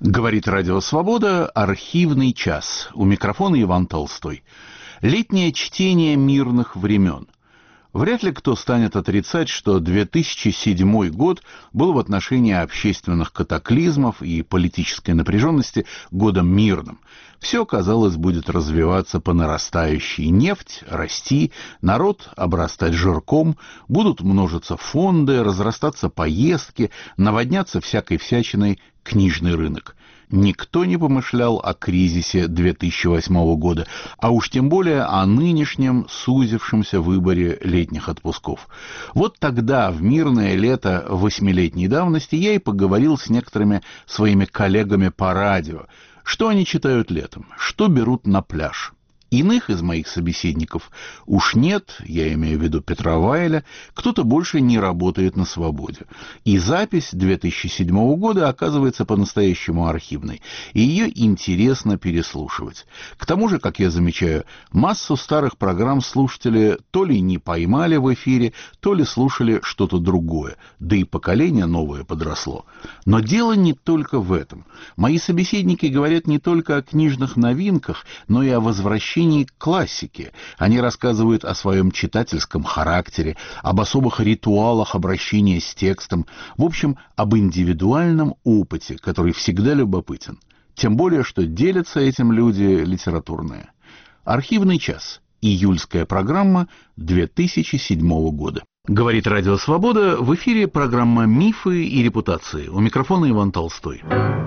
Говорит Радио Свобода, архивный час. У микрофона Иван Толстой. Летнее чтение мирных времен. Вряд ли кто станет отрицать, что 2007 год был в отношении общественных катаклизмов и политической напряженности годом мирным. Все, казалось, будет развиваться по нарастающей: нефть расти, народ обрастать жирком, будут множиться фонды, разрастаться поездки, наводняться всякой всячиной книжный рынок. Никто не помышлял о кризисе 2008 года, а уж тем более о нынешнем сузившемся выборе летних отпусков. Вот тогда, в мирное лето 8-летней давности, я и поговорил с некоторыми своими коллегами по радио. Что они читают летом? Что берут на пляж? Иных из моих собеседников уж нет, я имею в виду Петра Вайля, кто-то больше не работает на свободе. И запись 2007 года оказывается по-настоящему архивной, и ее интересно переслушивать. К тому же, как я замечаю, массу старых программ слушатели то ли не поймали в эфире, то ли слушали что-то другое, да и поколение новое подросло. Но дело не только в этом. Мои собеседники говорят не только о книжных новинках, но и о возвращении к классике. Они рассказывают о своем читательском характере, об особых ритуалах обращения с текстом, в общем, об индивидуальном опыте, который всегда любопытен. Тем более, что делятся этим люди литературные. Архивный час. Июльская программа 2007 года. Говорит Радио Свобода, в эфире программа «Мифы и репутации». У микрофона Иван Толстой.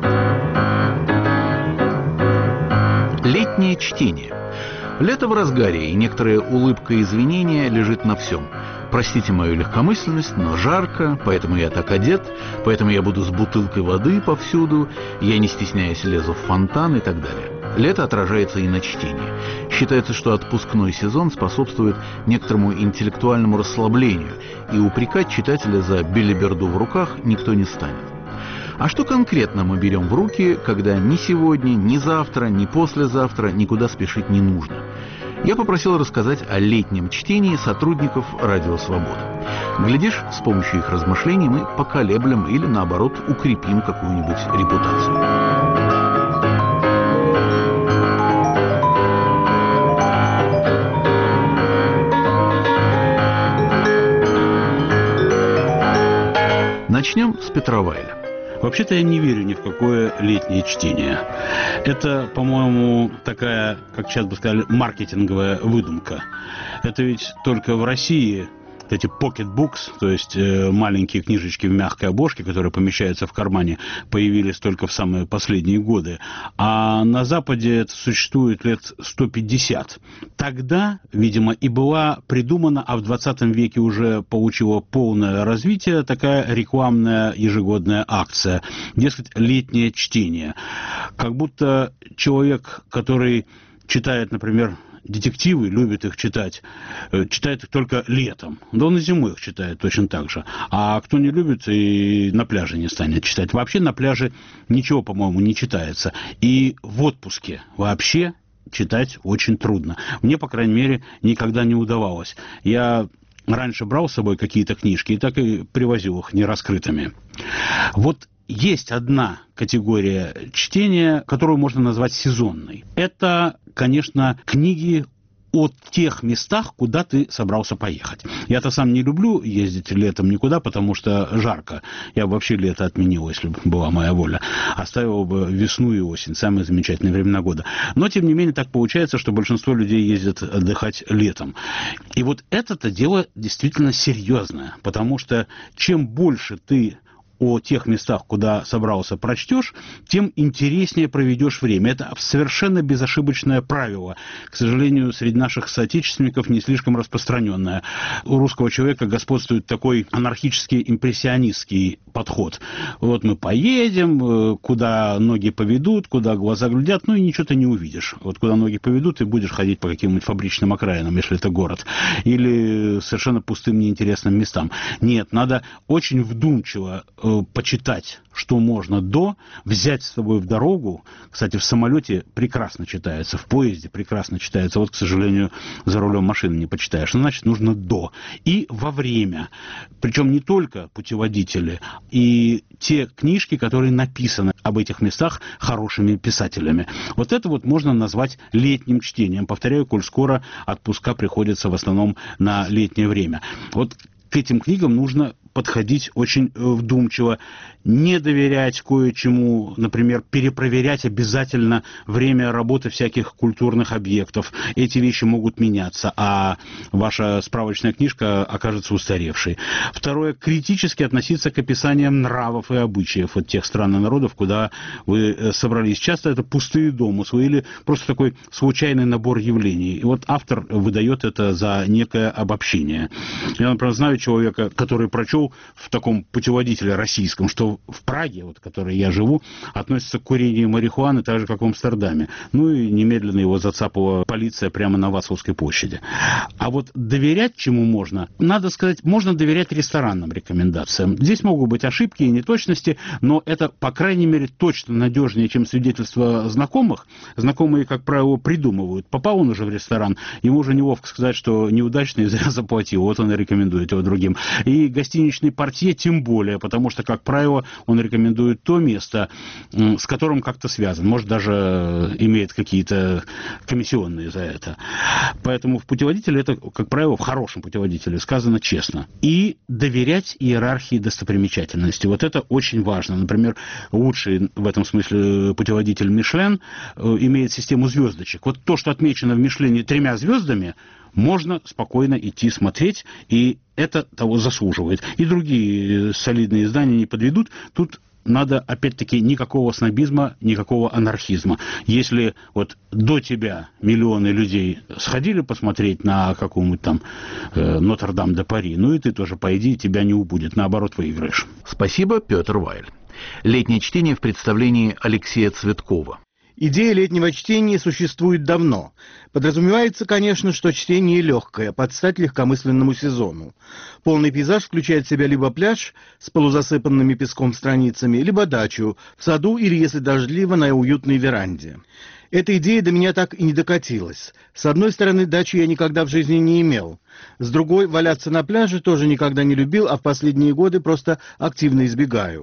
Летнее чтение. Лето в разгаре, и некоторая улыбка извинения лежит на всем. Простите мою легкомысленность, но жарко, поэтому я так одет, поэтому я буду с бутылкой воды повсюду, я не стесняясь лезу в фонтан и так далее. Лето отражается и на чтении. Считается, что отпускной сезон способствует некоторому интеллектуальному расслаблению, и упрекать читателя за белиберду в руках никто не станет. А что конкретно мы берем в руки, когда ни сегодня, ни завтра, ни послезавтра никуда спешить не нужно? Я попросил рассказать о летнем чтении сотрудников Радио Свобода. Глядишь, с помощью их размышлений мы поколеблем или, наоборот, укрепим какую-нибудь репутацию. Начнем с Петра Вайля. Вообще-то я не верю ни в какое летнее чтение. Это, по-моему, такая, как сейчас бы сказали, маркетинговая выдумка. Это ведь только в России эти pocketbooks, то есть маленькие книжечки в мягкой обложке, которые помещаются в кармане, появились только в самые последние годы. А на Западе это существует лет 150. Тогда, видимо, и была придумана, а в 20 веке уже получила полное развитие, такая рекламная ежегодная акция. Дескать, летнее чтение. Как будто человек, который читает, например, детективы, любит их читает их только летом. Да он и зимой их читает точно так же. А кто не любит, и на пляже не станет читать. Вообще на пляже ничего, по-моему, не читается. И в отпуске вообще читать очень трудно. Мне, по крайней мере, никогда не удавалось. Я раньше брал с собой какие-то книжки и так и привозил их нераскрытыми. Вот есть одна категория чтения, которую можно назвать сезонной. Это, конечно, книги о тех местах, куда ты собрался поехать. Я-то сам не люблю ездить летом никуда, потому что жарко. Я бы вообще лето отменил, если бы была моя воля. Оставил бы весну и осень, самые замечательные времена года. Но, тем не менее, так получается, что большинство людей ездят отдыхать летом. И вот это-то дело действительно серьезное, потому что чем больше ты о тех местах, куда собрался, прочтешь, тем интереснее проведешь время. Это совершенно безошибочное правило. К сожалению, среди наших соотечественников не слишком распространенное. У русского человека господствует такой анархический импрессионистский подход. Вот мы поедем, куда ноги поведут, куда глаза глядят, ну и ничего ты не увидишь. Вот куда ноги поведут, ты будешь ходить по каким-нибудь фабричным окраинам, если это город. Или совершенно пустым, неинтересным местам. Нет, надо очень вдумчиво почитать, что можно до, взять с собой в дорогу. Кстати, в самолете прекрасно читается, в поезде прекрасно читается. Вот, к сожалению, за рулем машины не почитаешь. Значит, нужно до. И во время. Причем не только путеводители, и те книжки, которые написаны об этих местах хорошими писателями. Вот это вот можно назвать летним чтением. Повторяю, коль скоро отпуска приходится в основном на летнее время. Вот к этим книгам нужно подходить очень вдумчиво, не доверять кое-чему, например, перепроверять обязательно время работы всяких культурных объектов. Эти вещи могут меняться, а ваша справочная книжка окажется устаревшей. Второе, критически относиться к описаниям нравов и обычаев от тех стран и народов, куда вы собрались. Часто это пустые домыслы или просто такой случайный набор явлений. И вот автор выдает это за некое обобщение. Я, например, знаю человека, который прочел в таком путеводителе российском, что в Праге, вот, в которой я живу, относится к курению марихуаны так же, как в Амстердаме. Ну и немедленно его зацапала полиция прямо на Вацлавской площади. А вот доверять чему можно? Надо сказать, можно доверять ресторанным рекомендациям. Здесь могут быть ошибки и неточности, но это, по крайней мере, точно надежнее, чем свидетельства знакомых. Знакомые, как правило, придумывают. Попал он уже в ресторан, ему уже неловко сказать, что неудачно и зря заплатил. Вот он и рекомендует его другим. И гостиничный портье тем более, потому что, как правило, он рекомендует то место, с которым как-то связан. Может, даже имеет какие-то комиссионные за это. Поэтому в путеводителе это, как правило, в хорошем путеводителе сказано честно. И доверять иерархии достопримечательности. Вот это очень важно. Например, лучший в этом смысле путеводитель Мишлен имеет систему звездочек. Вот то, что отмечено в Мишлене 3 звездами, можно спокойно идти смотреть, и это того заслуживает. И другие солидные издания не подведут. Тут надо, опять-таки, никакого снобизма, никакого анархизма. Если вот до тебя миллионы людей сходили посмотреть на какую-нибудь там Нотр-Дам-де-Пари, ну и ты тоже пойди, тебя не убудет, наоборот, выиграешь. Спасибо, Петр Вайль. Летнее чтение в представлении Алексея Цветкова. Идея летнего чтения существует давно. Подразумевается, конечно, что чтение легкое, под стать легкомысленному сезону. Полный пейзаж включает в себя либо пляж с полузасыпанными песком страницами, либо дачу в саду или, если дождливо, на уютной веранде. Эта идея до меня так и не докатилась. С одной стороны, дачи я никогда в жизни не имел. С другой, валяться на пляже тоже никогда не любил, а в последние годы просто активно избегаю.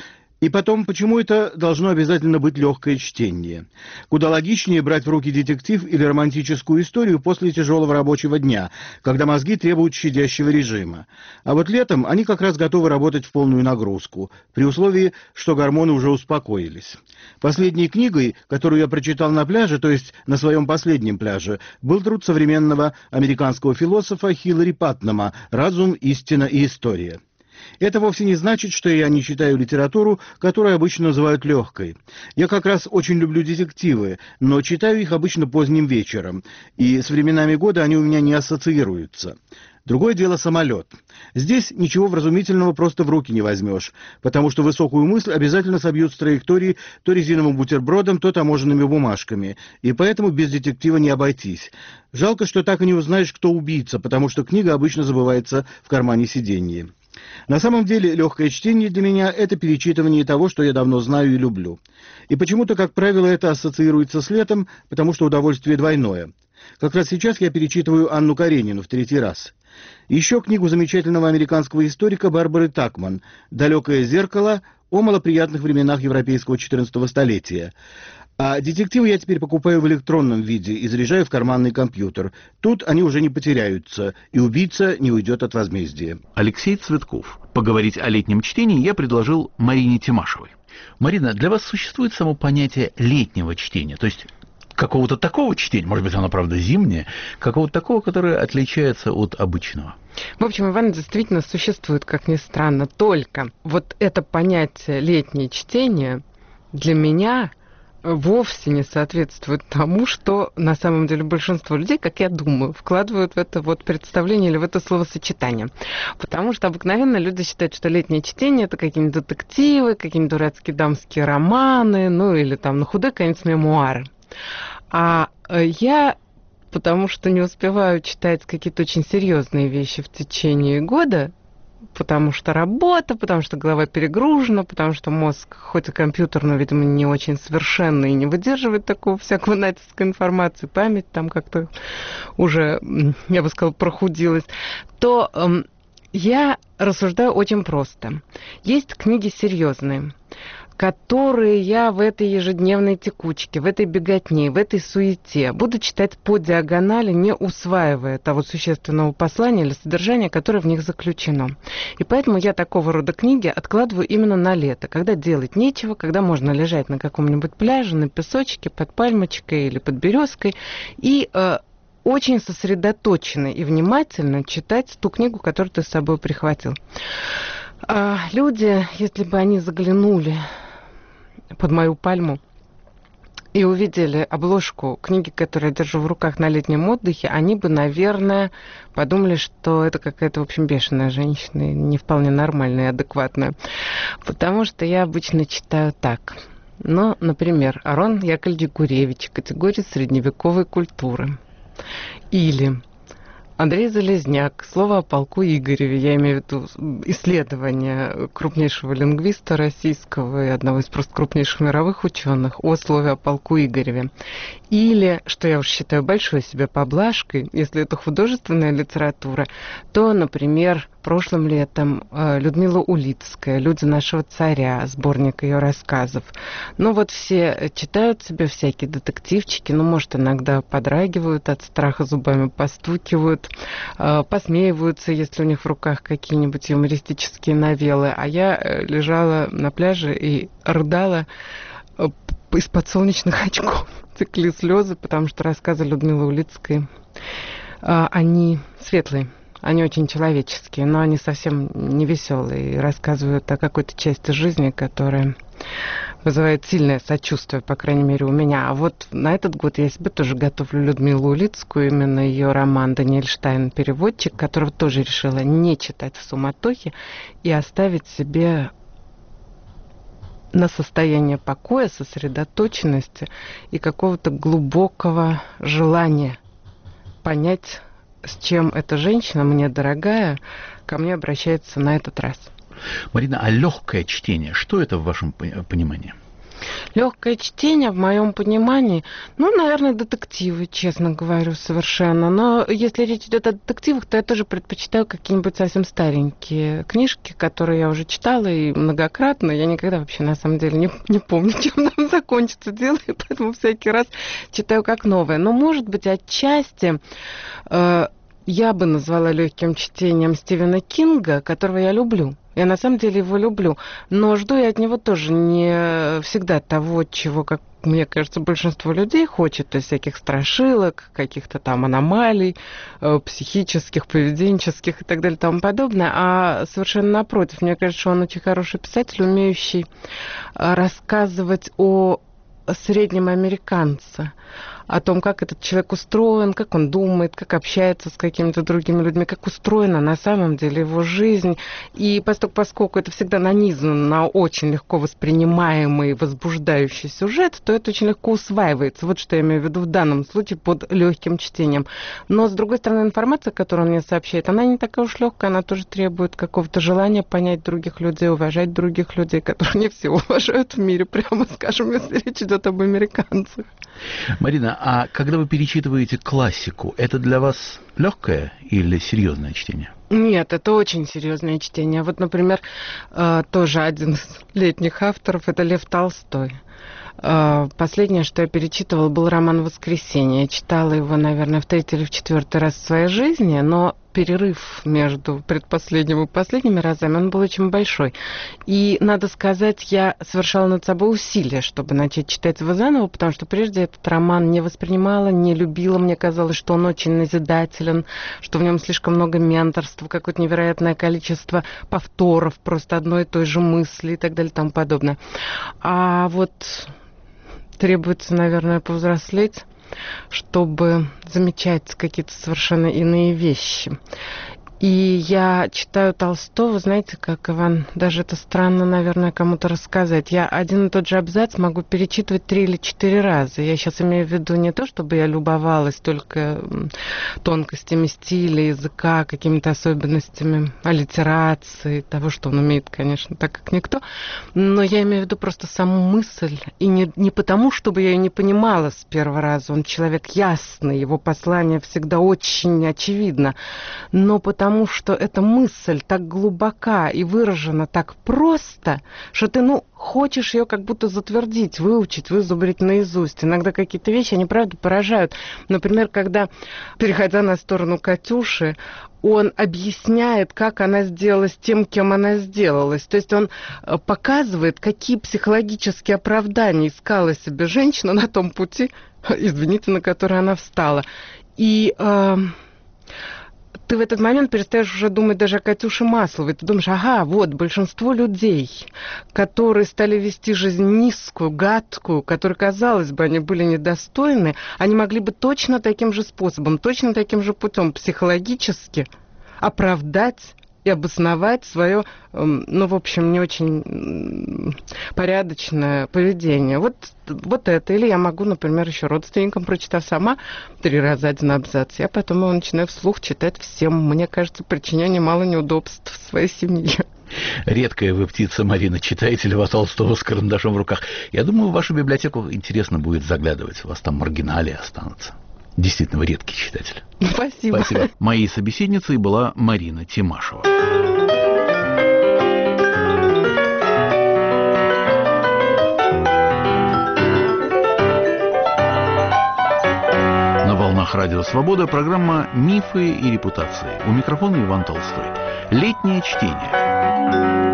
И потом, почему это должно обязательно быть легкое чтение? Куда логичнее брать в руки детектив или романтическую историю после тяжелого рабочего дня, когда мозги требуют щадящего режима. А вот летом они как раз готовы работать в полную нагрузку, при условии, что гормоны уже успокоились. Последней книгой, которую я прочитал на пляже, то есть на своем последнем пляже, был труд современного американского философа Хиллари Паттнама «Разум, истина и история». Это вовсе не значит, что я не читаю литературу, которую обычно называют легкой. Я как раз очень люблю детективы, но читаю их обычно поздним вечером, и с временами года они у меня не ассоциируются. Другое дело самолет. Здесь ничего вразумительного просто в руки не возьмешь, потому что высокую мысль обязательно собьют с траектории то резиновым бутербродом, то таможенными бумажками, и поэтому без детектива не обойтись. Жалко, что так и не узнаешь, кто убийца, потому что книга обычно забывается в кармане сиденья. На самом деле, легкое чтение для меня – это перечитывание того, что я давно знаю и люблю. И почему-то, как правило, это ассоциируется с летом, потому что удовольствие двойное. Как раз сейчас я перечитываю Анну Каренину в 3-й раз. Еще книгу замечательного американского историка Барбары Такман «Далекое зеркало» о малоприятных временах европейского 14 столетия. А детективы я теперь покупаю в электронном виде и заряжаю в карманный компьютер. Тут они уже не потеряются, и убийца не уйдет от возмездия. Алексей Цветков. Поговорить о летнем чтении я предложил Марине Тимашевой. Марина, для вас существует само понятие летнего чтения? То есть какого-то такого чтения, может быть, оно, правда, зимнее, какого-то такого, которое отличается от обычного? В общем, Иван, действительно существует, как ни странно, только вот это понятие летнее чтение для меня вовсе не соответствует тому, что на самом деле большинство людей, как я думаю, вкладывают в это вот представление или в это словосочетание. Потому что обыкновенно люди считают, что летнее чтение – это какие-нибудь детективы, какие-нибудь дурацкие дамские романы, ну или там на худой конец мемуары. А я, потому что не успеваю читать какие-то очень серьезные вещи в течение года, потому что работа, потому что голова перегружена, потому что мозг, хоть и компьютер, но, видимо, не очень совершенный и не выдерживает такого всякого натиска информации, память там как-то уже, я бы сказала, прохудилась, то я рассуждаю очень просто. Есть книги серьезные, которые я в этой ежедневной текучке, в этой беготне, в этой суете буду читать по диагонали, не усваивая того существенного послания или содержания, которое в них заключено. И поэтому я такого рода книги откладываю именно на лето, когда делать нечего, когда можно лежать на каком-нибудь пляже, на песочке, под пальмочкой или под березкой и очень сосредоточенно и внимательно читать ту книгу, которую ты с собой прихватил. Люди, если бы они заглянули под мою пальму и увидели обложку книги, которую я держу в руках на летнем отдыхе, они бы, наверное, подумали, что это какая-то, в общем, бешеная женщина, не вполне нормальная и адекватная. Потому что я обычно читаю так. Ну, например, Арон Яковлевич Гуревич, категория средневековой культуры. Или Андрей Залезняк, слово о полку Игореве, я имею в виду исследование крупнейшего лингвиста российского и одного из просто крупнейших мировых ученых о слове о полку Игореве. Или, что я уж считаю большой себе поблажкой, если это художественная литература, то, например, прошлым летом Людмила Улицкая «Люди нашего царя», сборник ее рассказов. Ну вот все читают себе всякие детективчики, ну, может, иногда подрагивают от страха, зубами постукивают, посмеиваются, если у них в руках какие-нибудь юмористические новеллы. А я лежала на пляже и рыдала из-под солнечных очков. Текли слезы, потому что рассказы Людмилы Улицкой, они светлые. Они очень человеческие, но они совсем не веселые и рассказывают о какой-то части жизни, которая вызывает сильное сочувствие, по крайней мере, у меня. А вот на этот год я себе тоже готовлю Людмилу Улицкую, именно ее роман «Даниэль Штайн. Переводчик», которого тоже решила не читать в суматохе и оставить себе на состояние покоя, сосредоточенности и какого-то глубокого желания понять, с чем эта женщина, мне дорогая, ко мне обращается на этот раз. Марина, а легкое чтение, что это в вашем понимании? Легкое чтение, в моем понимании, ну, наверное, детективы, честно говорю, совершенно. Но если речь идет о детективах, то я тоже предпочитаю какие-нибудь совсем старенькие книжки, которые я уже читала и многократно. Я никогда вообще, на самом деле, не помню, чем нам закончится дело, и поэтому всякий раз читаю как новое. Но, может быть, отчасти я бы назвала легким чтением Стивена Кинга, которого я люблю. Я на самом деле его люблю, но жду я от него тоже не всегда того, чего, как мне кажется, большинство людей хочет, то есть всяких страшилок, каких-то там аномалий, психических, поведенческих и так далее и тому подобное, а совершенно напротив. Мне кажется, что он очень хороший писатель, умеющий рассказывать о среднем американце, о том, как этот человек устроен, как он думает, как общается с какими-то другими людьми, как устроена на самом деле его жизнь. И поскольку это всегда нанизано на очень легко воспринимаемый, возбуждающий сюжет, то это очень легко усваивается. Вот что я имею в виду в данном случае под легким чтением. Но, с другой стороны, информация, которую он мне сообщает, она не такая уж легкая, она тоже требует какого-то желания понять других людей, уважать других людей, которые не все уважают в мире, прямо скажем, если речь идет об американцах. Марина, а когда вы перечитываете классику, это для вас легкое или серьезное чтение? Нет, это очень серьезное чтение. Вот, например, тоже один из летних авторов – это Лев Толстой. Последнее, что я перечитывала, был роман «Воскресенье». Я читала его, наверное, в третий или в четвертый раз в своей жизни, но перерыв между предпоследним и последними разами, он был очень большой. И, надо сказать, я совершала над собой усилия, чтобы начать читать его заново, потому что прежде этот роман не воспринимала, не любила. Мне казалось, что он очень назидателен, что в нем слишком много менторства, какое-то невероятное количество повторов, просто одной и той же мысли и так далее и тому подобное. А вот требуется, наверное, повзрослеть, чтобы замечать какие-то совершенно иные вещи. И я читаю Толстого, знаете, как, Иван, даже это странно, наверное, кому-то рассказать. Я один и тот же абзац могу перечитывать 3 или 4 раза. Я сейчас имею в виду не то, чтобы я любовалась только тонкостями стиля, языка, какими-то особенностями аллитерации, того, что он умеет, конечно, так как никто, но я имею в виду просто саму мысль. И не потому, чтобы я ее не понимала с первого раза. Он человек ясный, его послание всегда очень очевидно, но потому что эта мысль так глубока и выражена так просто, что ты, хочешь ее как будто затвердить, выучить, вызубрить наизусть. Иногда какие-то вещи, они, правда, поражают. Например, когда, переходя на сторону Катюши, он объясняет, как она сделалась тем, кем она сделалась. То есть он показывает, какие психологические оправдания искала себе женщина на том пути, извините, на который она встала. И ты в этот момент перестаешь уже думать даже о Катюше Масловой. Ты думаешь, вот большинство людей, которые стали вести жизнь низкую, гадкую, которые, казалось бы, они были недостойны, они могли бы точно таким же способом, точно таким же путем психологически оправдать и обосновать свое, в общем, не очень порядочное поведение. Вот это. Или я могу, например, еще родственникам, прочитав сама 3 раза один абзац, я потом его начинаю вслух читать всем. Мне кажется, причиняю немало неудобств своей семье. Редкая вы птица, Марина, читаете Льва Толстого с карандашом в руках. Я думаю, в вашу библиотеку интересно будет заглядывать. У вас там маргиналии останутся. Действительно, вы редкий читатель. Спасибо. Моей собеседницей была Марина Тимашева. На волнах Радио Свобода программа «Мифы и репутации». У микрофона Иван Толстой. Летнее чтение.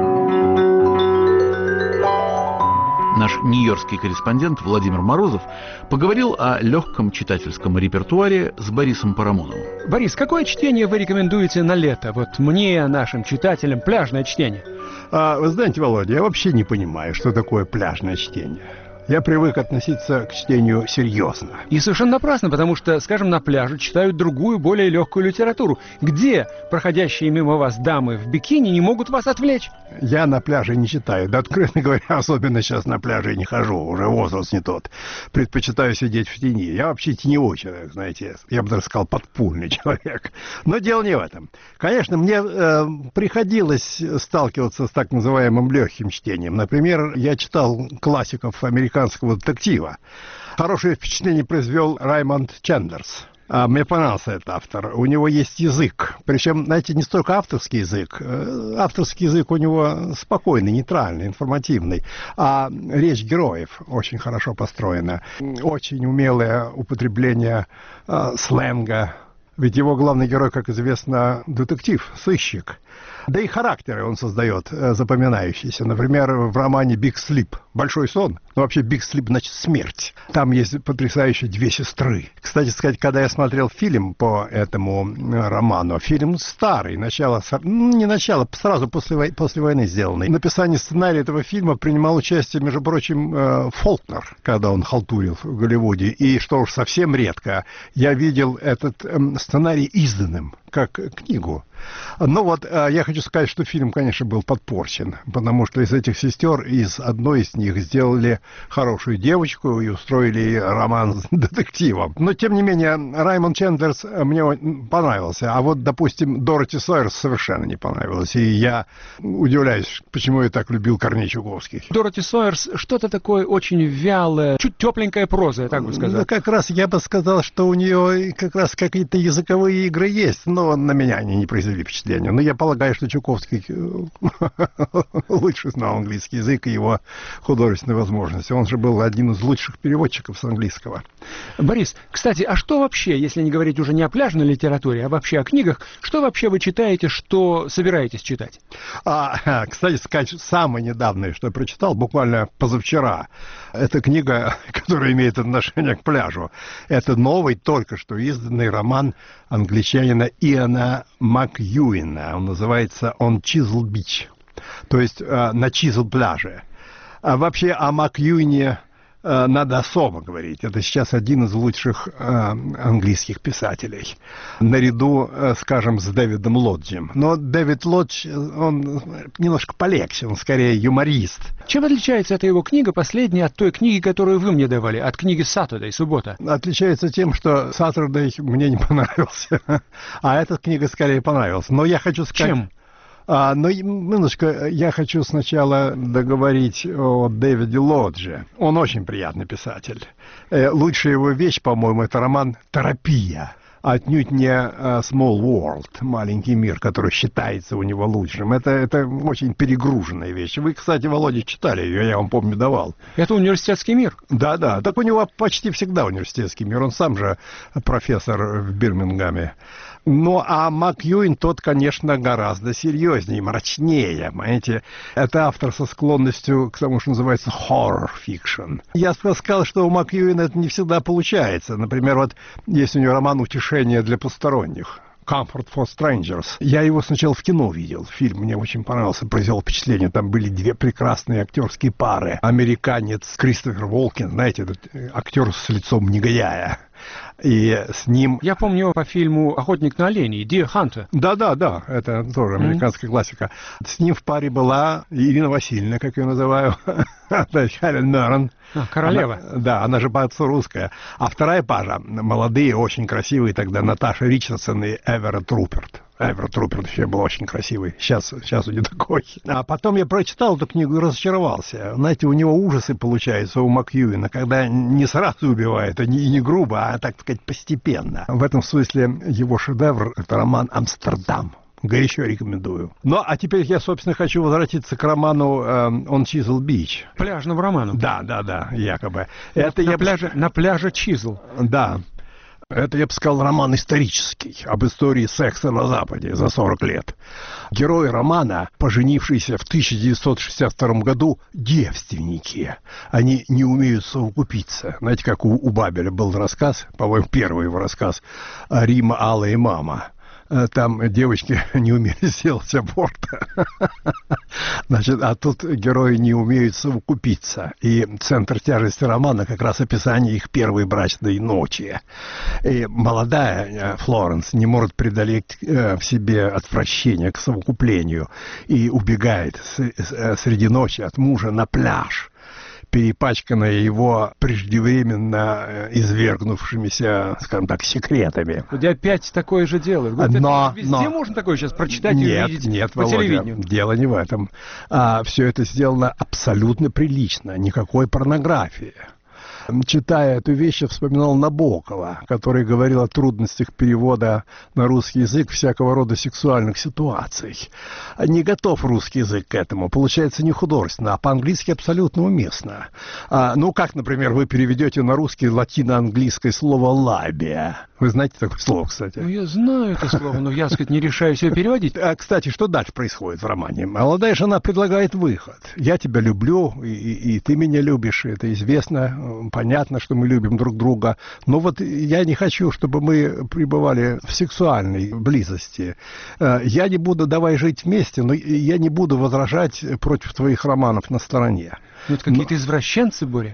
Наш нью-йоркский корреспондент Владимир Морозов поговорил о легком читательском репертуаре с Борисом Парамоновым. Борис, какое чтение вы рекомендуете на лето? Вот мне, нашим читателям, пляжное чтение. Вы знаете, Володя, я вообще не понимаю, что такое пляжное чтение. Я привык относиться к чтению серьезно. И совершенно напрасно, потому что, скажем, на пляже читают другую, более легкую литературу, где проходящие мимо вас дамы в бикини не могут вас отвлечь. Я на пляже не читаю. Да, откровенно говоря, особенно сейчас на пляже не хожу. Уже возраст не тот. Предпочитаю сидеть в тени. Я вообще теневой человек, знаете. Я бы даже сказал, подпольный человек. Но дело не в этом. Конечно, мне приходилось сталкиваться с так называемым легким чтением. Например, я читал классиков американского детектива. Хорошее впечатление произвел Раймонд Чендлерс. Мне понравился этот автор. У него есть язык. Причем, знаете, не столько авторский язык. Авторский язык у него спокойный, нейтральный, информативный. А речь героев очень хорошо построена. Очень умелое употребление сленга. Ведь его главный герой, как известно, детектив, сыщик. Да и характеры он создает запоминающиеся. Например, в романе «Биг Слип» — «Большой сон». Ну, вообще, «Биг Слип» значит «смерть». Там есть потрясающие 2 сестры. Кстати сказать, когда я смотрел фильм по этому роману, фильм старый, сразу после войны сделанный. В написании сценария этого фильма принимал участие, между прочим, Фолкнер, когда он халтурил в Голливуде. И, что уж совсем редко, я видел этот сценарий изданным, как книгу. Ну вот, я хочу сказать, что фильм, конечно, был подпорчен, потому что из этих сестер, из одной из них сделали хорошую девочку и устроили ей роман с детективом. Но, тем не менее, Раймонд Чендлерс мне понравился, а вот, допустим, Дороти Сойерс совершенно не понравилась, и я удивляюсь, почему я так любил Корней Чуковский. Дороти Сойерс что-то такое очень вялое, чуть тепленькая проза, я так бы сказал. Да, как раз я бы сказал, что у нее как раз какие-то языковые игры есть, но на меня они не произвели впечатление. Но я полагаю, что Чуковский лучше знал английский язык и его художественные возможности. Он же был один из лучших переводчиков с английского. Борис, кстати, а что вообще, если не говорить уже не о пляжной литературе, а вообще о книгах, что вообще вы читаете, что собираетесь читать? Кстати сказать, самое недавнее, что я прочитал, буквально позавчера, это книга, которая имеет отношение к пляжу. Это новый, только что изданный роман англичанина Иана Макьюина. Он называется «On Chisel Beach», то есть на Чизл-пляже. Вообще о Макьюине надо особо говорить. Это сейчас один из лучших английских писателей. Наряду, скажем, с Дэвидом Лоджем. Но Дэвид Лодж, он немножко полегче, он скорее юморист. Чем отличается эта его книга, последняя, от той книги, которую вы мне давали, от книги «Saturday», «Суббота»? Отличается тем, что «Saturday» мне не понравился, а эта книга скорее понравилась. Но я хочу сказать... Чем? Но немножко я хочу сначала договорить о Дэвиде Лодже. Он очень приятный писатель. Лучшая его вещь, по-моему, это роман «Терапия». Отнюдь не Small World, маленький мир, который считается у него лучшим. Это очень перегруженная вещь. Вы, кстати, Володя, читали ее, я вам, помню, давал. Это университетский мир. Да. Так у него почти всегда университетский мир. Он сам же профессор в Бирмингеме. Ну, а МакЭуин тот, конечно, гораздо серьезнее, мрачнее, понимаете. Это автор со склонностью к тому, что называется horror fiction. Я сказал, что у МакЭуина это не всегда получается. Например, вот есть у него роман «Утешение для посторонних». Comfort for Strangers. Я его сначала в кино видел. Фильм мне очень понравился, произвел впечатление. Там были две прекрасные актерские пары. Американец Кристофер Уолкен, знаете, этот актер с лицом негодяя. И с ним... Я помню его по фильму «Охотник на оленей», «Deer Hunter». Да, это тоже американская классика. С ним в паре была Ирина Васильевна, как ее называю, Хелен Миррен. Королева. Она же по отцу русская. А вторая пара, молодые, очень красивые тогда, Наташа Ричардсон и Эверетт Руперт. Эверетт Руперт вообще был очень красивый. Сейчас он не такой. А потом я прочитал эту книгу и разочаровался. Знаете, у него ужасы получаются у МакЭуина, когда не сразу убивает, и не грубо, а, так сказать, постепенно. В этом смысле его шедевр — это роман «Амстердам». Горячо рекомендую. Ну, а теперь я, собственно, хочу возвратиться к роману «On Chisel Beach». Пляжному роману. Да, якобы. На пляже Чизл. Да. Это, я бы сказал, роман исторический, об истории секса на Западе за 40 лет. Герои романа, поженившиеся в 1962 году, девственники. Они не умеют совокупиться. Знаете, как у Бабеля был рассказ, по-моему, первый его рассказ, «Рима, Алла и мама». Там девочки не умели сделать аборт. Значит, а тут герои не умеют совокупиться. И центр тяжести романа как раз описание их первой брачной ночи. И молодая Флоренс не может преодолеть в себе отвращение к совокуплению и убегает среди ночи от мужа на пляж, перепачканная его преждевременно извергнувшимися, скажем так, секретами. Где опять такое же дело. Везде можно такое сейчас прочитать и увидеть нет, по Володя, телевидению. Дело не в этом. Все это сделано абсолютно прилично, никакой порнографии. Читая эту вещь, я вспоминал Набокова, который говорил о трудностях перевода на русский язык всякого рода сексуальных ситуаций. Не готов русский язык к этому. Получается не художественно, а по-английски абсолютно уместно. Как, например, вы переведете на русский латино-английское слово «лабия». Вы знаете такое слово, кстати? Я знаю это слово, но я, сказать, не решаюсь его переводить. Кстати, что дальше происходит в романе? Молодая жена предлагает выход. Я тебя люблю, и ты меня любишь, это известно. Понятно, что мы любим друг друга, но вот я не хочу, чтобы мы пребывали в сексуальной близости. Я не буду, давай жить вместе, но я не буду возражать против твоих романов на стороне. Это какие-то извращенцы, Боря.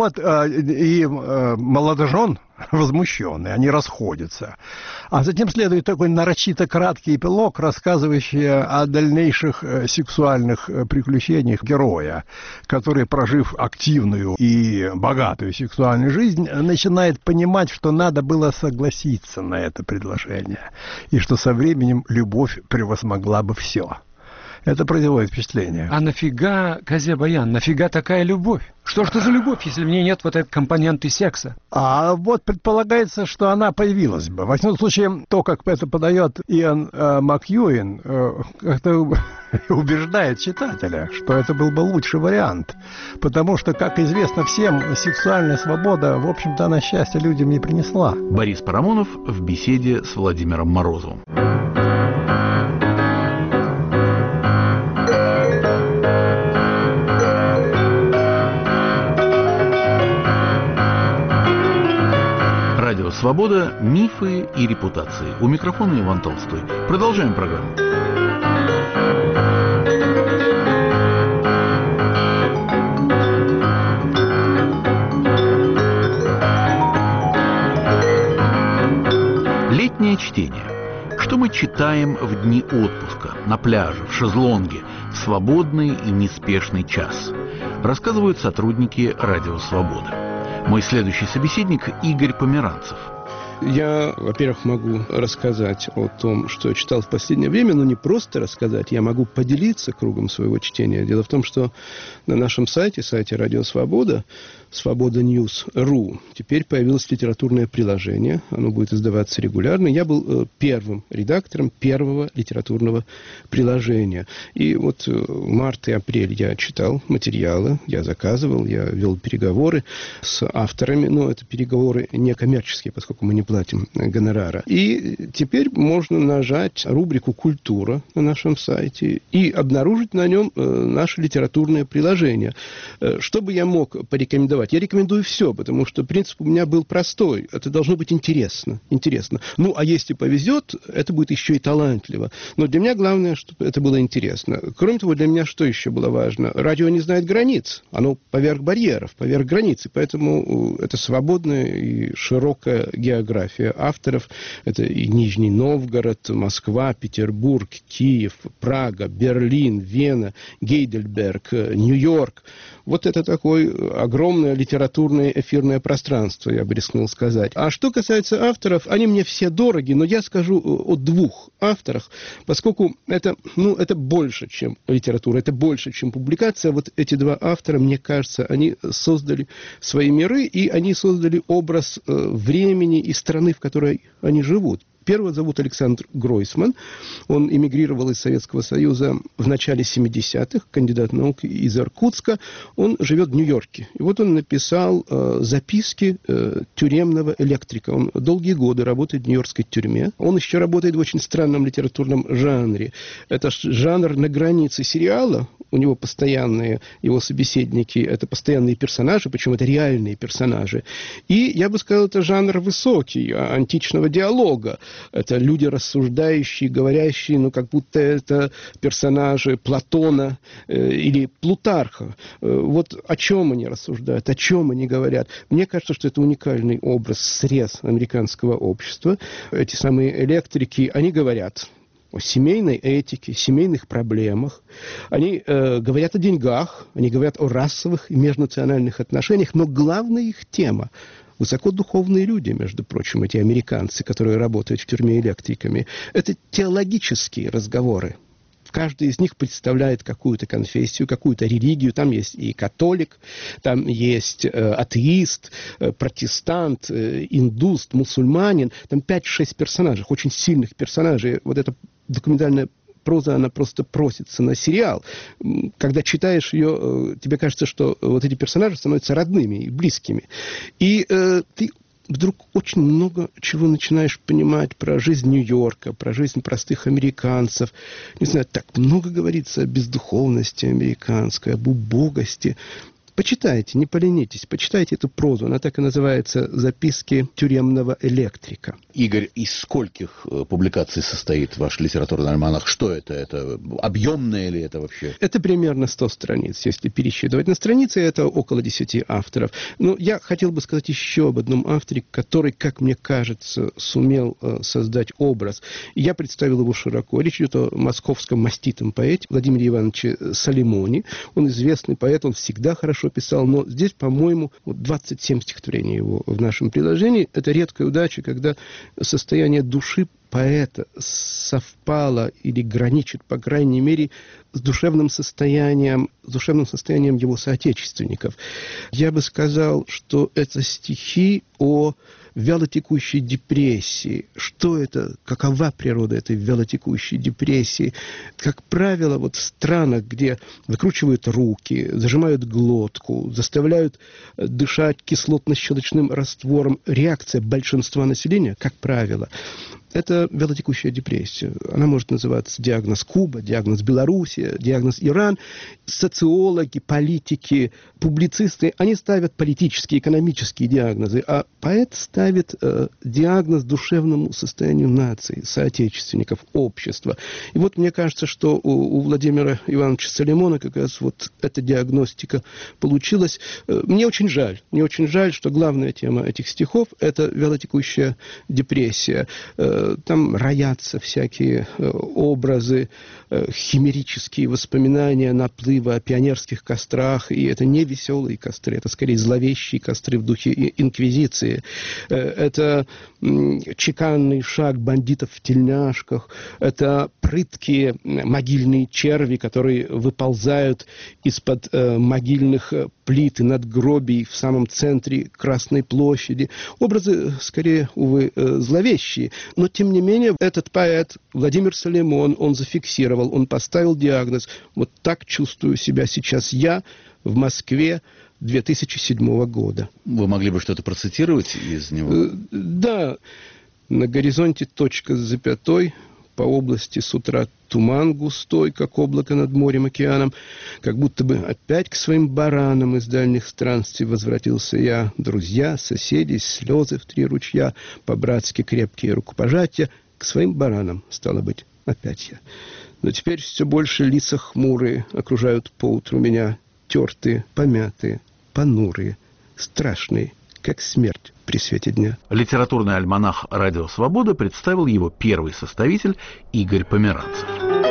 Молодожен возмущенные, они расходятся. А затем следует такой нарочито краткий эпилог, рассказывающий о дальнейших сексуальных приключениях героя, который, прожив активную и богатую сексуальную жизнь, начинает понимать, что надо было согласиться на это предложение, и что со временем любовь превозмогла бы все. Это производит впечатление. А нафига, Козе-Баян, нафига такая любовь? Что ж это за любовь, если в ней нет вот этой компоненты секса? А вот предполагается, что она появилась бы. Во всяком случае, то, как это подает Иан МакЭуин, как-то убеждает читателя, что это был бы лучший вариант. Потому что, как известно всем, сексуальная свобода, в общем-то, она счастья людям не принесла. Борис Парамонов в беседе с Владимиром Морозовым. Радио «Свобода», мифы и репутации. У микрофона Иван Толстой. Продолжаем программу. чтения. Что мы читаем в дни отпуска, на пляже, в шезлонге, в свободный и неспешный час? Рассказывают сотрудники «Радио Свобода». Мой следующий собеседник Игорь Померанцев. Я, во-первых, могу рассказать о том, что я читал в последнее время, но не просто рассказать, я могу поделиться кругом своего чтения. Дело в том, что на нашем сайте «Радио Свобода», svoboda.news.ru, теперь появилось литературное приложение. Оно будет издаваться регулярно. Я был первым редактором первого литературного приложения. И вот в март и апрель я читал материалы, я заказывал, я вел переговоры с авторами. Но это переговоры некоммерческие, поскольку мы не платим гонорара. И теперь можно нажать рубрику «Культура» на нашем сайте и обнаружить на нем наше литературное приложение. Что бы я мог порекомендовать? Я рекомендую все, потому что принцип у меня был простой. Это должно быть интересно. Ну, а если повезет, это будет еще и талантливо. Но для меня главное, чтобы это было интересно. Кроме того, для меня что еще было важно? Радио не знает границ. Оно поверх барьеров, поверх границ. И поэтому это свободная и широкая география авторов. Это и Нижний Новгород, Москва, Петербург, Киев, Прага, Берлин, Вена, Гейдельберг, Нью-Йорк. Вот это такое огромное литературное эфирное пространство, я бы рискнул сказать. А что касается авторов, они мне все дороги, но я скажу о двух авторах, поскольку это больше, чем литература, это больше, чем публикация. Вот эти два автора, мне кажется, они создали свои миры, и они создали образ времени и страны, в которой они живут. Первого зовут Александр Гройсман. Он эмигрировал из Советского Союза в начале 70-х, кандидат наук из Иркутска. Он живет в Нью-Йорке. И вот он написал записки тюремного электрика. Он долгие годы работает в нью-йоркской тюрьме. Он еще работает в очень странном литературном жанре. Это жанр на границе сериала. У него постоянные его собеседники, это постоянные персонажи, причем это реальные персонажи. И, я бы сказал, это жанр высокий, античного диалога. Это люди рассуждающие, говорящие, как будто это персонажи Платона или Плутарха. Вот о чем они рассуждают, о чем они говорят. Мне кажется, что это уникальный образ, срез американского общества. Эти самые электрики, они говорят о семейной этике, семейных проблемах. Они говорят о деньгах, они говорят о расовых и межнациональных отношениях, но главная их тема — высокодуховные люди, между прочим, эти американцы, которые работают в тюрьме электриками. Это теологические разговоры. Каждый из них представляет какую-то конфессию, какую-то религию. Там есть и католик, там есть атеист, протестант, индуст, мусульманин. Там 5-6 персонажей, очень сильных персонажей. Вот эта документальная проза, она просто просится на сериал. Когда читаешь ее, тебе кажется, что вот эти персонажи становятся родными и близкими. И ты вдруг очень много чего начинаешь понимать про жизнь Нью-Йорка, про жизнь простых американцев. Не знаю, так много говорится о бездуховности американской, об убогости. Почитайте, не поленитесь, почитайте эту прозу. Она так и называется «Записки тюремного электрика». Игорь, из скольких публикаций состоит ваш литературный альманах? Что это? Это объемное ли это вообще? Это примерно 100 страниц, если пересчитывать. На странице это около 10 авторов. Но я хотел бы сказать еще об одном авторе, который, как мне кажется, сумел создать образ. И я представил его широко. Речь идет о московском маститом поэте Владимире Ивановиче Солимоне. Он известный поэт, он всегда хорошо писал, но здесь, по-моему, 27 стихотворений его в нашем приложении. Это редкая удача, когда состояние души поэта совпало или граничит, по крайней мере, с душевным состоянием его соотечественников. Я бы сказал, что это стихи о вялотекущей депрессии. Что это? Какова природа этой вялотекущей депрессии? Как правило, вот в странах, где закручивают руки, зажимают глотку, заставляют дышать кислотно-щелочным раствором, реакция большинства населения, как правило, это вялотекущая депрессия. Она может называться диагноз Куба, диагноз Белоруссия, диагноз Иран. Социологи, политики, публицисты, они ставят политические, экономические диагнозы, а поэт ставит диагноз душевному состоянию нации, соотечественников, общества. И вот мне кажется, что у Владимира Ивановича Солимона как раз вот эта диагностика получилась. Мне очень жаль, что главная тема этих стихов – это вялотекущая депрессия. Там роятся всякие образы, химерические воспоминания наплыва о пионерских кострах, и это не веселые костры, это скорее зловещие костры в духе инквизиции. Это чеканный шаг бандитов в тельняшках, это прыткие могильные черви, которые выползают из-под могильных плит и надгробий в самом центре Красной площади. Образы, скорее, увы, зловещие. Но, тем не менее, этот поэт Владимир Солимон, он зафиксировал, он поставил диагноз. Вот так чувствую себя сейчас я в Москве 2007 года. Вы могли бы что-то процитировать из него? Да. На горизонте точка с запятой, по области с утра туман густой, как облако над морем, океаном. Как будто бы опять к своим баранам из дальних странствий возвратился я. Друзья, соседи, слезы в 3 ручья, по-братски крепкие рукопожатия. К своим баранам, стало быть, опять я. Но теперь все больше лица хмурые окружают поутру меня, тертые, помятые, понурые, страшные, как смерть при свете дня. Литературный альманах «Радио Свобода» представил его первый составитель Игорь Померанцев.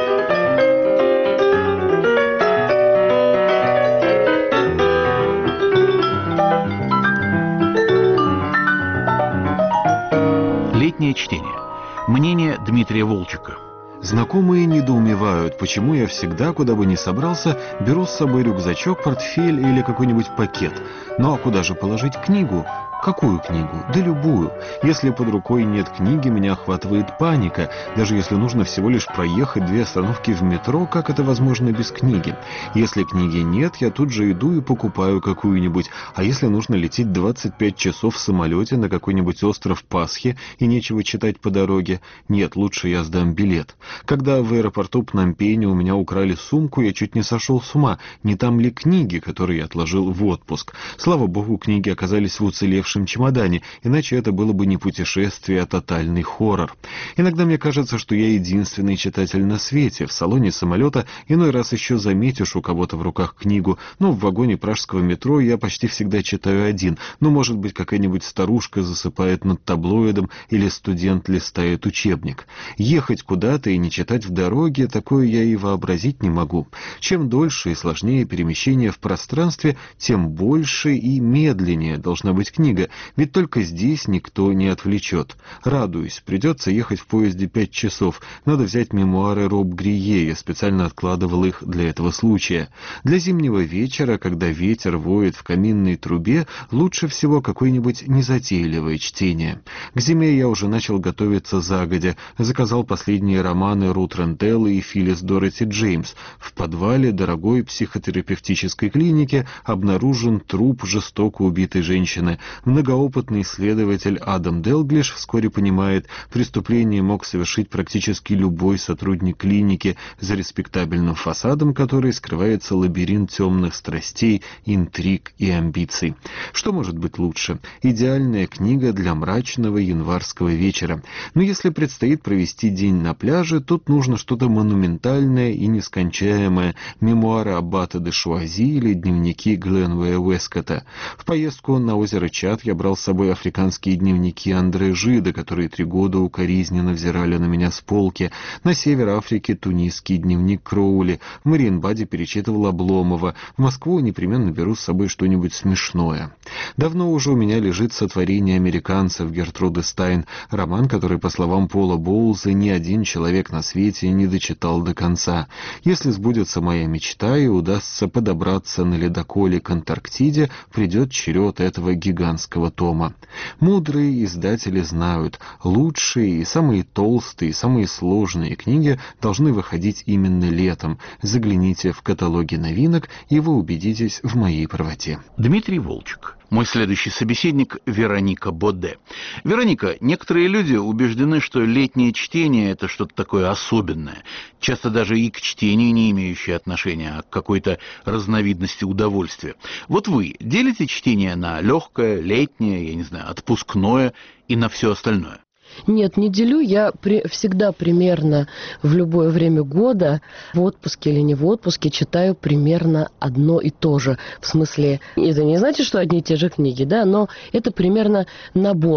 Летнее чтение. Мнение Дмитрия Волчека. Знакомые недоумевают, почему я всегда, куда бы ни собрался, беру с собой рюкзачок, портфель или какой-нибудь пакет. Ну а куда же положить книгу? Какую книгу? Да любую. Если под рукой нет книги, меня охватывает паника. Даже если нужно всего лишь проехать 2 остановки в метро, как это возможно без книги? Если книги нет, я тут же иду и покупаю какую-нибудь. А если нужно лететь 25 часов в самолете на какой-нибудь остров Пасхи и нечего читать по дороге? Нет, лучше я сдам билет. Когда в аэропорту Пномпеня у меня украли сумку, я чуть не сошел с ума. Не там ли книги, которые я отложил в отпуск? Слава богу, книги оказались в уцелевшем чемодане, иначе это было бы не путешествие, а тотальный хоррор. Иногда мне кажется, что я единственный читатель на свете. В салоне самолета иной раз еще заметишь у кого-то в руках книгу, но в вагоне пражского метро я почти всегда читаю один. Ну, может быть, какая-нибудь старушка засыпает над таблоидом или студент листает учебник. Ехать куда-то и не читать в дороге, такое я и вообразить не могу. Чем дольше и сложнее перемещение в пространстве, тем больше и медленнее должна быть книга, ведь только здесь никто не отвлечет. Радуюсь, придется ехать в поезде 5 часов. Надо взять мемуары Роб Грие, я специально откладывал их для этого случая. Для зимнего вечера, когда ветер воет в каминной трубе, лучше всего какое-нибудь незатейливое чтение. К зиме я уже начал готовиться загодя, заказал последние романы Рут Рентеллы и Филлис Дороти Джеймс. В подвале дорогой психотерапевтической клиники обнаружен труп жестоко убитой женщины. Многоопытный исследователь Адам Делглиш вскоре понимает, преступление мог совершить практически любой сотрудник клиники, за респектабельным фасадом которой скрывается лабиринт темных страстей, интриг и амбиций. Что может быть лучше? Идеальная книга для мрачного январского вечера. Но если предстоит провести день на пляже, тут нужно что-то монументальное и нескончаемое. Мемуары аббата де Шуази или дневники Гленвея Уэскотта. В поездку на озеро Чад я брал с собой африканские дневники Андре Жида, которые 3 года укоризненно взирали на меня с полки. На север Африки тунисский дневник Кроули. В Мариенбаде перечитывал Обломова. В Москву непременно беру с собой что-нибудь смешное. Давно уже у меня лежит «Сотворение американцев» Гертруды Стайн, роман, который, по словам Пола Боулза, ни один человек на свете не дочитал до конца. Если сбудется моя мечта и удастся подобраться на ледоколе к Антарктиде, придет черед этого гигантского тома. Мудрые издатели знают, лучшие и самые толстые, и самые сложные книги должны выходить именно летом. Загляните в каталоги новинок, и вы убедитесь в моей правоте. Дмитрий Волчек. Мой следующий собеседник – Вероника Боде. Вероника, некоторые люди убеждены, что летнее чтение – это что-то такое особенное, часто даже и к чтению не имеющее отношения, а к какой-то разновидности удовольствия. Вот вы делите чтение на легкое, летнее, я не знаю, отпускное и на все остальное? Нет, не делю. Я всегда примерно в любое время года, в отпуске или не в отпуске, читаю примерно одно и то же. В смысле, это не значит, что одни и те же книги, да, но это примерно набор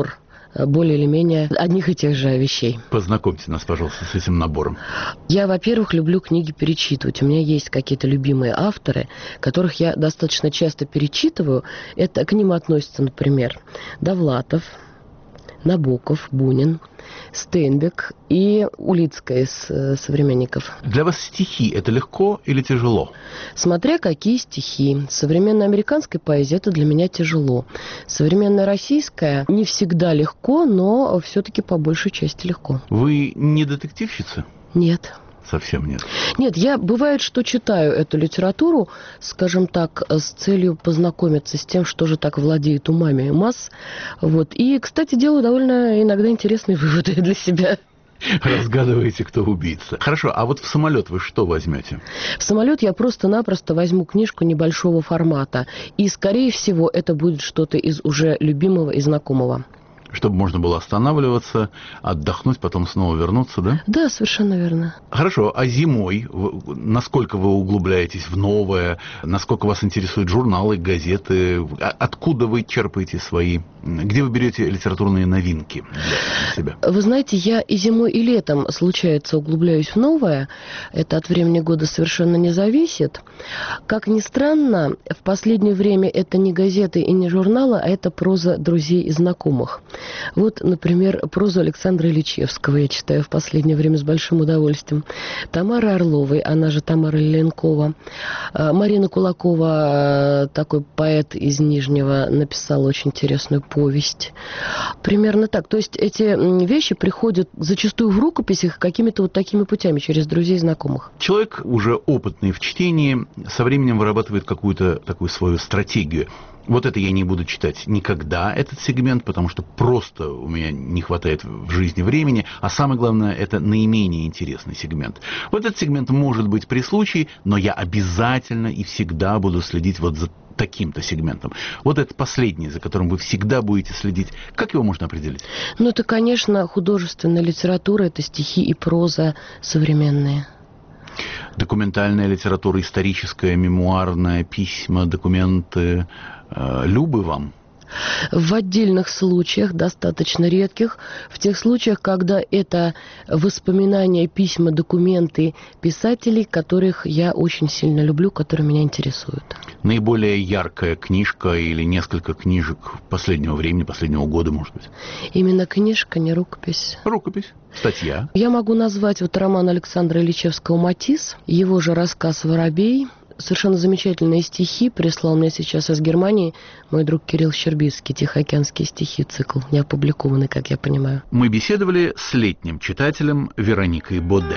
более или менее одних и тех же вещей. Познакомьте нас, пожалуйста, с этим набором. Я, во-первых, люблю книги перечитывать. У меня есть какие-то любимые авторы, которых я достаточно часто перечитываю. Это к ним относятся, например, Довлатов, Набоков, Бунин, Стейнбек и Улицкая из современников. Для вас стихи – это легко или тяжело? Смотря какие стихи. Современная американская поэзия – это для меня тяжело. Современная российская не всегда легко, но все-таки по большей части легко. Вы не детективщица? Нет. Совсем нет. Нет, я бывает, что читаю эту литературу, скажем так, с целью познакомиться с тем, что же так владеет умами масс. Вот. И, кстати, делаю довольно иногда интересные выводы для себя. Разгадываете, кто убийца. Хорошо, а вот в самолет вы что возьмете? В самолет я просто-напросто возьму книжку небольшого формата. И, скорее всего, это будет что-то из уже любимого и знакомого. Чтобы можно было останавливаться, отдохнуть, потом снова вернуться, да? Да, совершенно верно. Хорошо, а зимой насколько вы углубляетесь в новое? Насколько вас интересуют журналы, газеты? Откуда вы черпаете свои... Где вы берете литературные новинки для себя? Вы знаете, я и зимой, и летом, случается, углубляюсь в новое. Это от времени года совершенно не зависит. Как ни странно, в последнее время это не газеты и не журналы, а это проза друзей и знакомых. Вот, например, прозу Александра Ильичевского я читаю в последнее время с большим удовольствием. Тамары Орловой, она же Тамара Лиленкова. Марина Кулакова, такой поэт из Нижнего, написала очень интересную повесть. Примерно так. То есть эти вещи приходят зачастую в рукописях какими-то вот такими путями, через друзей и знакомых. Человек, уже опытный в чтении, со временем вырабатывает какую-то такую свою стратегию. Вот это я не буду читать никогда, этот сегмент, потому что просто у меня не хватает в жизни времени, а самое главное, это наименее интересный сегмент. Вот этот сегмент может быть при случае, но я обязательно и всегда буду следить вот за таким-то сегментом. Вот это последний, за которым вы всегда будете следить. Как его можно определить? Ну, это, конечно, художественная литература, это стихи и проза современные. Документальная литература, историческая, мемуарная, письма, документы. Любы вам? В отдельных случаях, достаточно редких, в тех случаях, когда это воспоминания, письма, документы писателей, которых я очень сильно люблю, которые меня интересуют. Наиболее яркая книжка или несколько книжек последнего времени, последнего года, может быть? Именно книжка, не рукопись. Рукопись. Статья. Я могу назвать вот роман Александра Ильичевского «Матисс», его же рассказ «Воробей». Совершенно замечательные стихи прислал мне сейчас из Германии мой друг Кирилл Щербицкий, «Тихоокеанские стихи», цикл, не опубликованный, как я понимаю. Мы беседовали с летним читателем Вероникой Боде.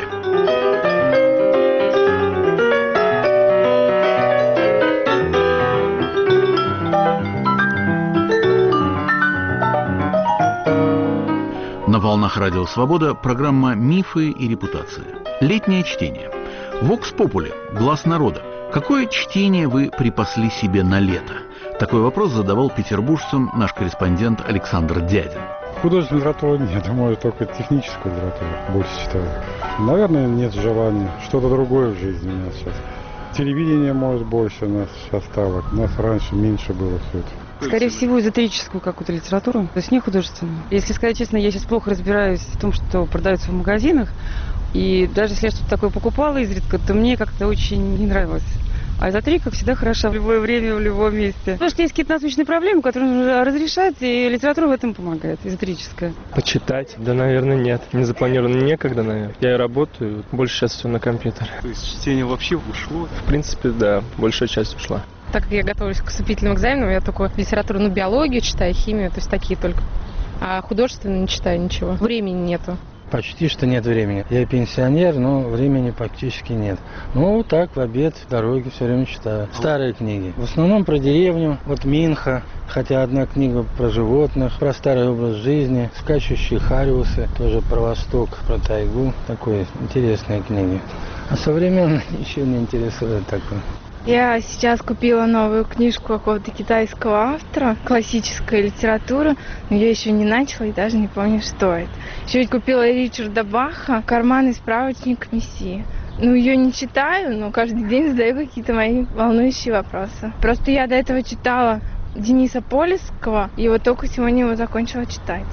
На волнах Радио Свобода программа «Мифы и репутация». Летнее чтение. Вокс Попули, глаз народа. Какое чтение вы припасли себе на лето? Такой вопрос задавал петербуржцам наш корреспондент Александр Дядин. Художественную литературу нет, может, только техническую литературу больше читаю. Наверное, нет желания. Что-то другое в жизни у нас сейчас. Телевидение, может, больше у нас сейчас стало. У нас раньше меньше было все это. Скорее всего, эзотерическую какую-то литературу, то есть не художественную. Если сказать честно, я сейчас плохо разбираюсь в том, что продается в магазинах. И даже если я что-то такое покупала изредка, то мне как-то очень не нравилось. А эзотерика всегда хороша в любое время, в любом месте. Потому что есть какие-то насущные проблемы, которые нужно разрешать, и литература в этом помогает, эзотерическая. Почитать? Да, наверное, нет. Не запланировано, некогда, наверное. Я и работаю, больше сейчас все на компьютере. То есть чтение вообще ушло? В принципе, да, большая часть ушла. Так как я готовлюсь к вступительным экзаменам, я только литературу, биологию читаю, химию, то есть такие только. А художественно не читаю ничего. Времени нету. Почти что нет времени. Я пенсионер, но времени практически нет. Ну, так, в обед, в дороге все время читаю. Старые книги. В основном про деревню, вот Минха, хотя одна книга про животных, про старый образ жизни, скачущие хариусы, тоже про Восток, про тайгу. Такой интересные книги. А современно ничего не интересует такое. Я сейчас купила новую книжку какого-то китайского автора, классическая литература, но я еще не начала и даже не помню, что это. Еще ведь купила Ричарда Баха «Карманный справочник Мессии». Ну, ее не читаю, но каждый день задаю какие-то мои волнующие вопросы. Просто я до этого читала Дениса Полесского, и вот только сегодня его закончила читать.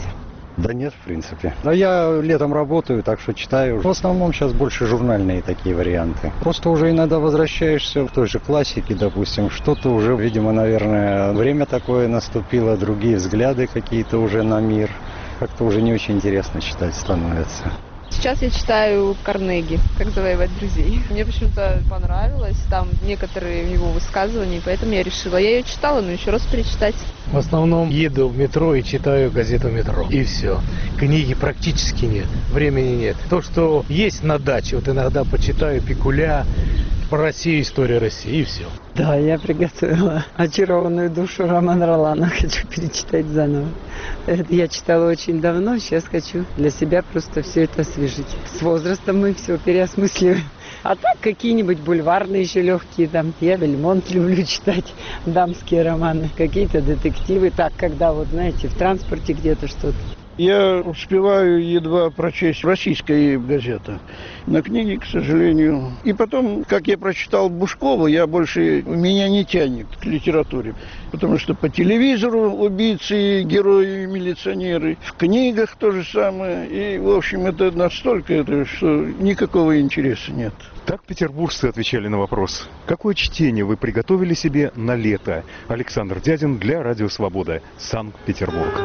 Да нет, в принципе. Но я летом работаю, так что читаю. В основном сейчас больше журнальные такие варианты. Просто уже иногда возвращаешься в той же классике, допустим. Что-то уже, видимо, наверное, время такое наступило, другие взгляды какие-то уже на мир. Как-то уже не очень интересно читать становится. Сейчас я читаю Карнеги «Как завоевать друзей». Мне почему-то понравилось там некоторые его высказывания, поэтому я решила. Я ее читала, но еще раз перечитать. В основном еду в метро и читаю газету «Метро». И все. Книги практически нет, времени нет. То, что есть на даче, вот иногда почитаю Пикуля, про Россию, история России, и все. Да, я приготовила «Очарованную душу» Романа Ролана. Хочу перечитать заново. Это я читала очень давно, сейчас хочу для себя просто все это освежить. С возрастом мы все переосмысливаем. А так какие-нибудь бульварные еще легкие там. Я Бельмонт люблю читать, дамские романы, какие-то детективы. Так, когда вот, знаете, в транспорте где-то что-то. Я успеваю едва прочесть российская газета. На книги, к сожалению. И потом, как я прочитал Бушкова, меня не тянет к литературе. Потому что по телевизору убийцы, герои, милиционеры. В книгах то же самое. И, в общем, это настолько, что никакого интереса нет. Так петербуржцы отвечали на вопрос. Какое чтение вы приготовили себе на лето? Александр Дядин для Радио Свобода, Санкт-Петербург.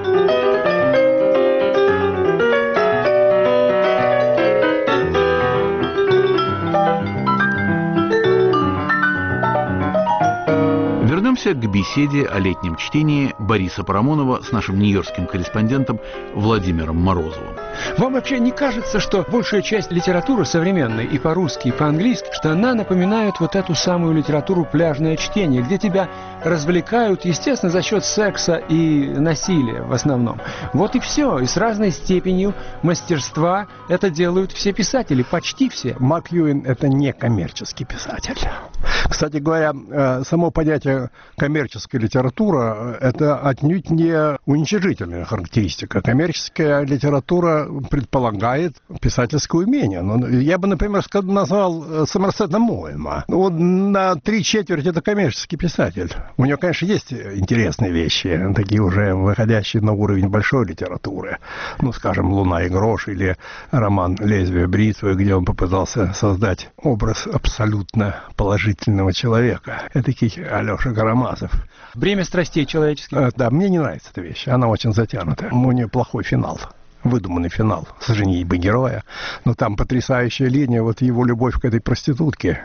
Вернемся к беседе о летнем чтении Бориса Парамонова с нашим нью-йоркским корреспондентом Владимиром Морозовым. Вам вообще не кажется, что большая часть литературы современной и по-русски, и по-английски, что она напоминает вот эту самую литературу «Пляжное чтение», где тебя развлекают, естественно, за счет секса и насилия в основном. Вот и все. И с разной степенью мастерства это делают все писатели, почти все. МакЮэн – это не коммерческий писатель. Кстати говоря, само понятие коммерческая литература – это отнюдь не уничижительная характеристика. Коммерческая литература предполагает писательское умение. Но я бы, например, назвал Сомерсета Моэма. Он на 3/4 это коммерческий писатель. У него, конечно, есть интересные вещи, такие уже выходящие на уровень большой литературы. Ну, скажем, «Луна и грош» или роман «Лезвие бритвы», где он попытался создать образ абсолютно положительного человека. Этакий Алеша Карамазов. «Бремя страстей человеческих». Да, мне не нравится эта вещь. Она очень затянута. У нее плохой финал. Выдуманный финал с женитьбой героя. Но там потрясающая линия, вот его любовь к этой проститутке.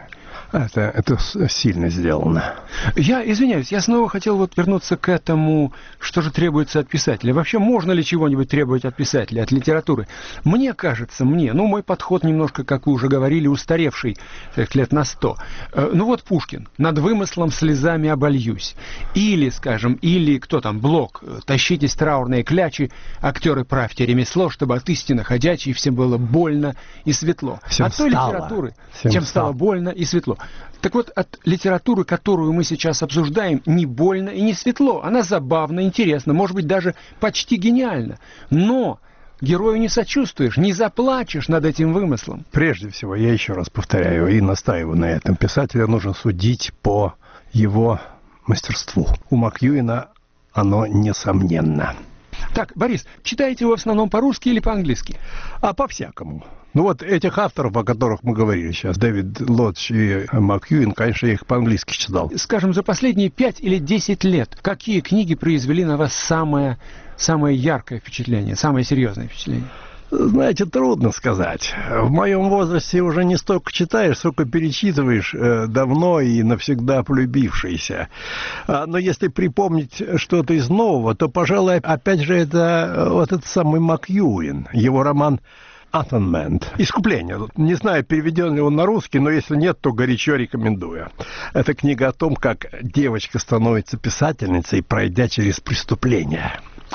Это сильно сделано. Я извиняюсь, я снова хотел вот вернуться к этому, что же требуется от писателя. Вообще, можно ли чего-нибудь требовать от писателя, от литературы? Мне кажется, мой подход немножко, как вы уже говорили, устаревший, лет на 100. Ну вот Пушкин, «Над вымыслом слезами обольюсь». Или, скажем, кто там, Блок, «Тащитесь траурные клячи, актеры, правьте ремесло, чтобы от истины ходячей всем было больно и светло». От той литературы, чем стало больно и светло. Так вот, от литературы, которую мы сейчас обсуждаем, не больно и не светло. Она забавна, интересна, может быть, даже почти гениальна. Но герою не сочувствуешь, не заплачешь над этим вымыслом. Прежде всего, я еще раз повторяю и настаиваю на этом. Писателя нужно судить по его мастерству. У МакЮэна оно несомненно. Так, Борис, читаете вы в основном по-русски или по-английски? А по-всякому. Ну вот этих авторов, о которых мы говорили сейчас, Дэвид Лодж и МакЮэн, конечно, я их по-английски читал. Скажем, за последние 5 или 10 лет, какие книги произвели на вас самое яркое впечатление, самое серьезное впечатление? Знаете, трудно сказать. В моем возрасте уже не столько читаешь, сколько перечитываешь давно и навсегда полюбившиеся. Но если припомнить что-то из нового, то, пожалуй, опять же, это вот этот самый МакЮэн, его роман «Atonement». «Искупление». Не знаю, переведен ли он на русский, но если нет, то горячо рекомендую. Это книга о том, как девочка становится писательницей, пройдя через преступление.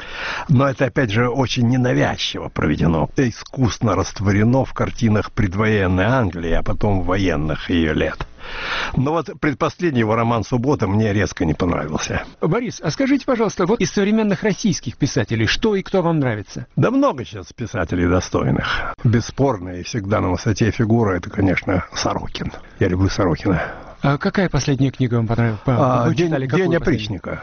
Но это, опять же, очень ненавязчиво проведено. Искусно растворено в картинах предвоенной Англии, а потом военных ее лет. Но вот предпоследний его роман «Суббота» мне резко не понравился. Борис, а скажите, пожалуйста, вот из современных российских писателей, что и кто вам нравится? Да много сейчас писателей достойных. Бесспорная и всегда на высоте фигура — это, конечно, Сорокин. Я люблю Сорокина. А какая последняя книга вам понравилась? «День опричника».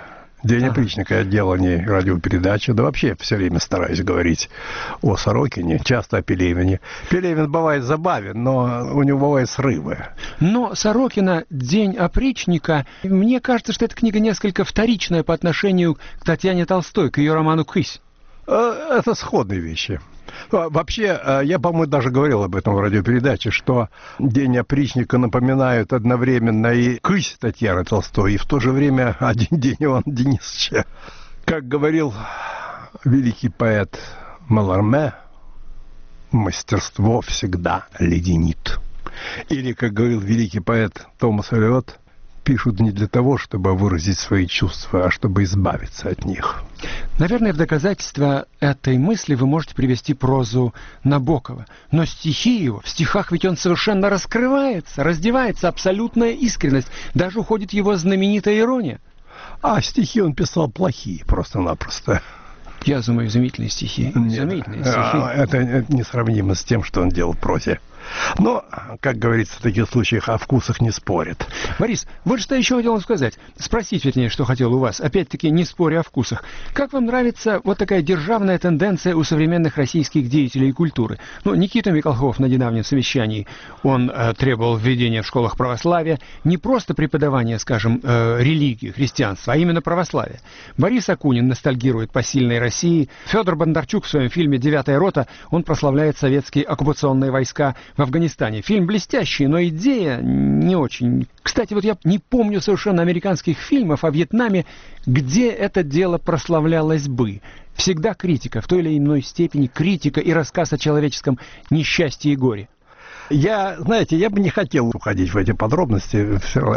День опричника, я делал о ней радиопередачу, да вообще все время стараюсь говорить о Сорокине, часто о Пелевине. Пелевин бывает забавен, но у него бывают срывы. Но Сорокина «День опричника», мне кажется, что эта книга несколько вторичная по отношению к Татьяне Толстой, к ее роману «Кысь». Это сходные вещи. Вообще, я, по-моему, даже говорил об этом в радиопередаче, что «День опричника» напоминает одновременно и «Кысь» Татьяны Толстой, и в то же время «Один день Ивана Денисовича». Как говорил великий поэт Маларме, мастерство всегда леденит. Или, как говорил великий поэт Томас Элиот, пишут не для того, чтобы выразить свои чувства, а чтобы избавиться от них. Наверное, в доказательство этой мысли вы можете привести прозу Набокова. Но стихи его, в стихах ведь он совершенно раскрывается, раздевается, абсолютная искренность. Даже уходит его знаменитая ирония. А стихи он писал плохие, просто-напросто. Я думаю, изумительные стихи. Изумительные стихи. Это несравнимо с тем, что он делал в прозе. Но, как говорится, в таких случаях о вкусах не спорят. Борис, вот что еще хотел вам сказать. Спросить, вернее, что хотел у вас. Опять-таки, не споря о вкусах. Как вам нравится вот такая державная тенденция у современных российских деятелей культуры? Ну, Никита Михалков на недавнем совещании, он требовал введения в школах православия, не просто преподавания, скажем, религии, христианства, а именно православия. Борис Акунин ностальгирует по сильной России. Федор Бондарчук в своем фильме «Девятая рота», он прославляет советские оккупационные войска в Афганистане. Фильм блестящий, но идея не очень. Кстати, вот я не помню совершенно американских фильмов о Вьетнаме, где это дело прославлялось бы. Всегда критика, в той или иной степени критика и рассказ о человеческом несчастье и горе. Я бы не хотел уходить в эти подробности.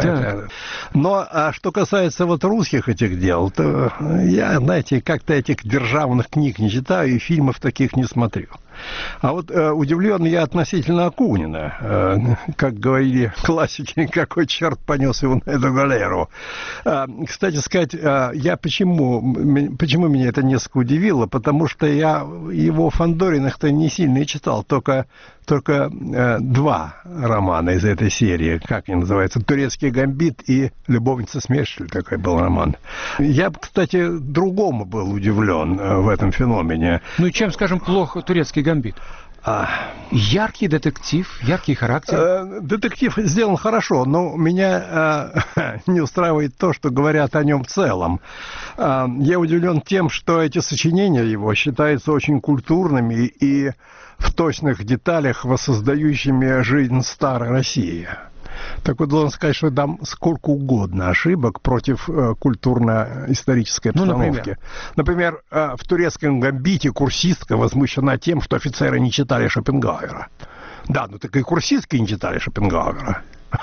Но что касается вот русских этих дел, то я, как-то этих державных книг не читаю и фильмов таких не смотрю. А вот удивлен я относительно Акунина. Как говорили классики, какой черт понес его на эту галеру. Кстати сказать, почему меня это несколько удивило, потому что я его Фандориных-то не сильно и читал, только два романа из этой серии, как они называются, «Турецкий гамбит» и «Любовница Смершль», такой был роман. Я, кстати, другому был удивлен в этом феномене. Ну и чем, скажем, плохо «Турецкий гамбит»? Яркий детектив, яркий характер. Детектив сделан хорошо, но меня не устраивает то, что говорят о нем в целом. Я удивлен тем, что эти сочинения его считаются очень культурными и в точных деталях воссоздающими жизнь старой России. Так вот, должен сказать, что там сколько угодно ошибок против культурно-исторической обстановки. Например, в «Турецком гамбите» курсистка возмущена тем, что офицеры не читали Шопенгауэра. Да, так и курсистки не читали Шопенгауэра.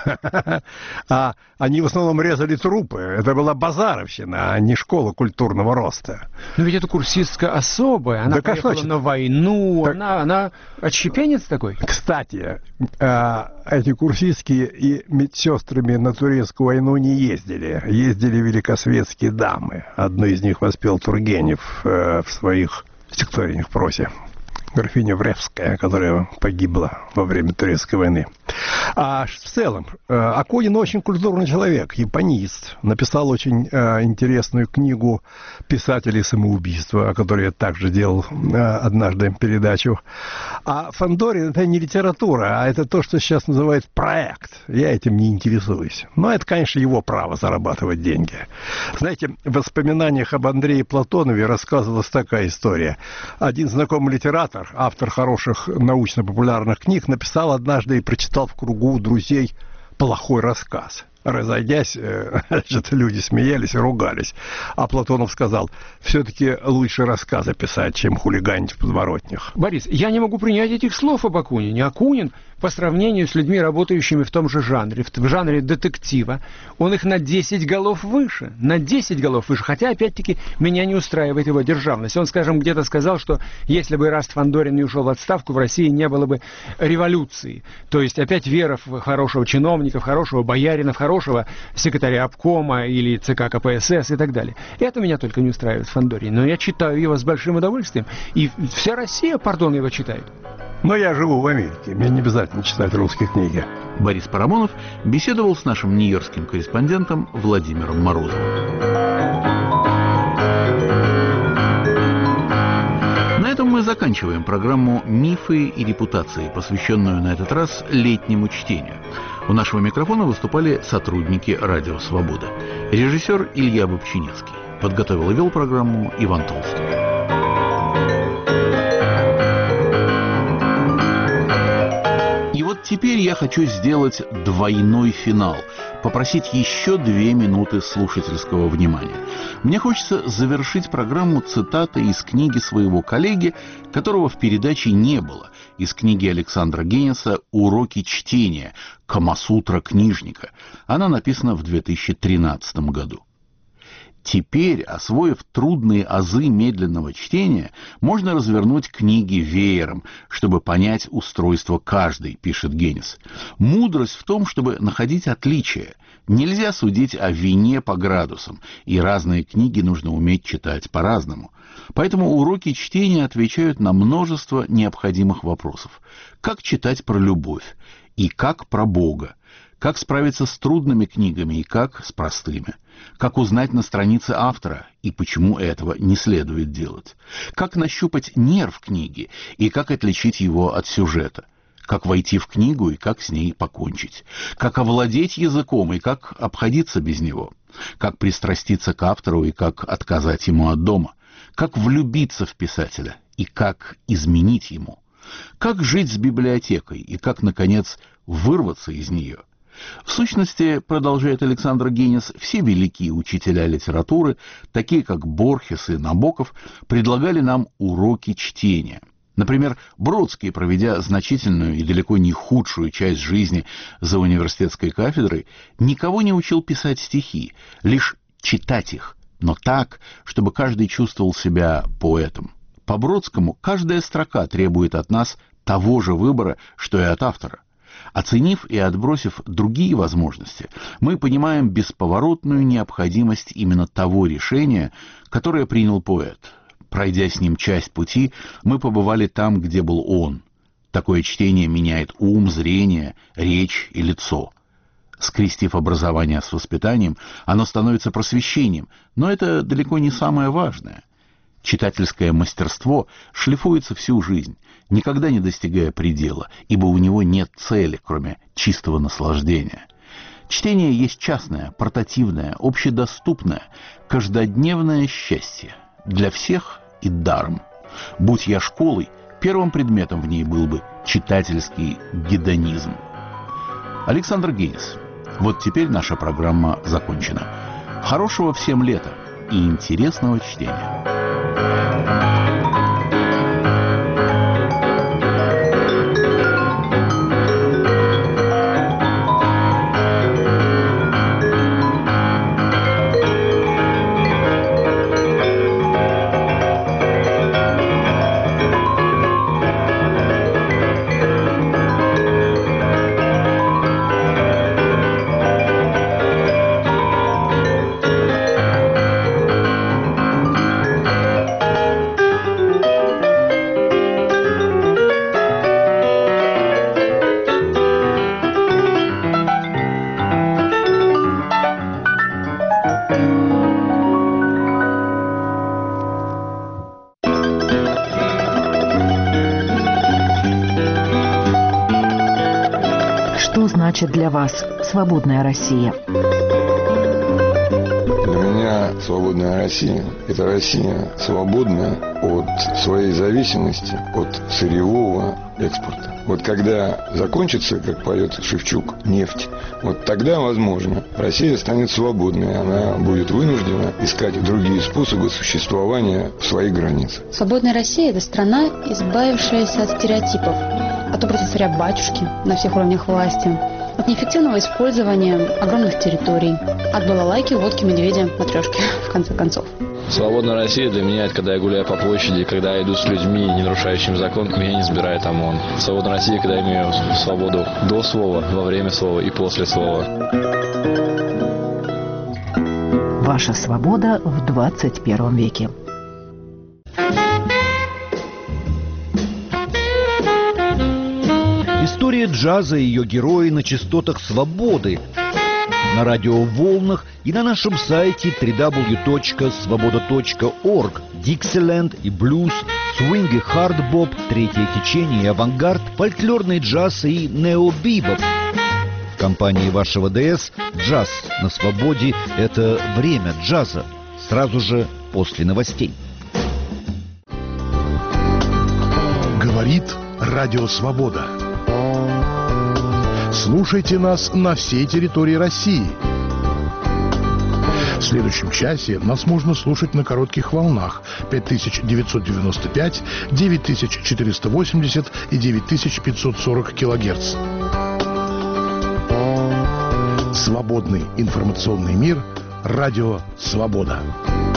А они в основном резали трупы. Это была базаровщина, а не школа культурного роста. Но ведь эта курсистка особая. Она поехала на войну. Она отщепенец такой. Кстати, эти курсистки и медсестрами на турецкую войну не ездили. Ездили великосветские дамы. Одну из них воспел Тургенев в своих стихотворениях в прозе. Графиня Вревская, которая погибла во время Турецкой войны. А в целом, Акунин очень культурный человек, японист. Написал очень интересную книгу «Писатели самоубийства», о которой я также делал однажды передачу. А Фандорин — это не литература, а это то, что сейчас называют проект. Я этим не интересуюсь. Но это, конечно, его право зарабатывать деньги. Знаете, в воспоминаниях об Андрее Платонове рассказывалась такая история. Один знакомый литератор, автор хороших научно-популярных книг, написал однажды и прочитал в кругу друзей плохой рассказ. Разойдясь, люди смеялись и ругались. А Платонов сказал, все-таки лучше рассказы писать, чем хулиганить в подворотнях. Борис, я не могу принять этих слов об Акунине. Акунин, по сравнению с людьми, работающими в том же жанре, в жанре детектива, он их на 10 голов выше. На 10 голов выше. Хотя, опять-таки, меня не устраивает его державность. Он, скажем, где-то сказал, что если бы Ираст Фандорин не ушел в отставку, в России не было бы революции. То есть, опять вера в хорошего чиновника, в хорошего боярина, в хорошего секретаря обкома или ЦК КПСС и так далее. Это меня только не устраивает в Фандорине. Но я читаю его с большим удовольствием. И вся Россия, его читает. Но я живу в Америке, мне не обязательно читать русские книги. Борис Парамонов беседовал с нашим нью-йоркским корреспондентом Владимиром Морозовым. мы заканчиваем программу «Мифы и репутации», посвященную на этот раз летнему чтению. У нашего микрофона выступали сотрудники «Радио Свобода». Режиссер Илья Бобчинецкий. Подготовил и вел программу Иван Толстой. И вот теперь я хочу сделать двойной финал, попросить еще 2 минуты слушательского внимания. Мне хочется завершить программу цитатой из книги своего коллеги, которого в передаче не было, из книги Александра Генеса «Уроки чтения. Камасутра книжника». Она написана в 2013 году. Теперь, освоив трудные азы медленного чтения, можно развернуть книги веером, чтобы понять устройство каждой, пишет Генес. Мудрость в том, чтобы находить отличия. Нельзя судить о вине по градусам, и разные книги нужно уметь читать по-разному. Поэтому уроки чтения отвечают на множество необходимых вопросов. Как читать про любовь? И как про Бога? Как справиться с трудными книгами и как с простыми? Как узнать на странице автора и почему этого не следует делать? Как нащупать нерв книги и как отличить его от сюжета? Как войти в книгу и как с ней покончить? Как овладеть языком и как обходиться без него? Как пристраститься к автору и как отказать ему от дома? Как влюбиться в писателя и как изменить ему? Как жить с библиотекой и как, наконец, вырваться из нее? В сущности, продолжает Александр Генес, все великие учителя литературы, такие как Борхес и Набоков, предлагали нам уроки чтения. Например, Бродский, проведя значительную и далеко не худшую часть жизни за университетской кафедрой, никого не учил писать стихи, лишь читать их, но так, чтобы каждый чувствовал себя поэтом. По Бродскому каждая строка требует от нас того же выбора, что и от автора. Оценив и отбросив другие возможности, мы понимаем бесповоротную необходимость именно того решения, которое принял поэт. Пройдя с ним часть пути, мы побывали там, где был он. Такое чтение меняет ум, зрение, речь и лицо. Скрестив образование с воспитанием, оно становится просвещением, но это далеко не самое важное. Читательское мастерство шлифуется всю жизнь, никогда не достигая предела, ибо у него нет цели, кроме чистого наслаждения. Чтение есть частное, портативное, общедоступное, каждодневное счастье. Для всех и даром. Будь я школой, первым предметом в ней был бы читательский гедонизм. Александр Генес. Вот теперь наша программа закончена. Хорошего всем лета и интересного чтения. значит для вас свободная Россия? Для меня свободная Россия – это Россия свободная от своей зависимости от сырьевого экспорта. Вот когда закончится, как поет Шевчук, нефть, вот тогда, возможно, Россия станет свободной. Она будет вынуждена искать другие способы существования в своих границах. Свободная Россия – это страна, избавившаяся от стереотипов, от образа царя-батюшки на всех уровнях власти, от неэффективного использования огромных территорий, от балалайки, водки, медведя, матрешки, в конце концов. Свободная Россия для меня – это когда я гуляю по площади, когда я иду с людьми, не нарушающими закон, меня не сбирает ОМОН. Свободная Россия, когда я имею свободу до слова, во время слова и после слова. Ваша свобода в 21 веке. История джаза и ее герои на частотах свободы, на радиоволнах и на нашем сайте www.svoboda.org. Dixieland и блюз свинг и хард-боп, третье течение и авангард, фольклорный джаз и нео-бибоп. В компании вашего ДС «Джаз на свободе» — это время джаза. Сразу же после новостей. Говорит Радио Свобода. Слушайте нас на всей территории России. В следующем часе нас можно слушать на коротких волнах 5995, 9480 и 9540 килогерц. Свободный информационный мир. Радио Свобода.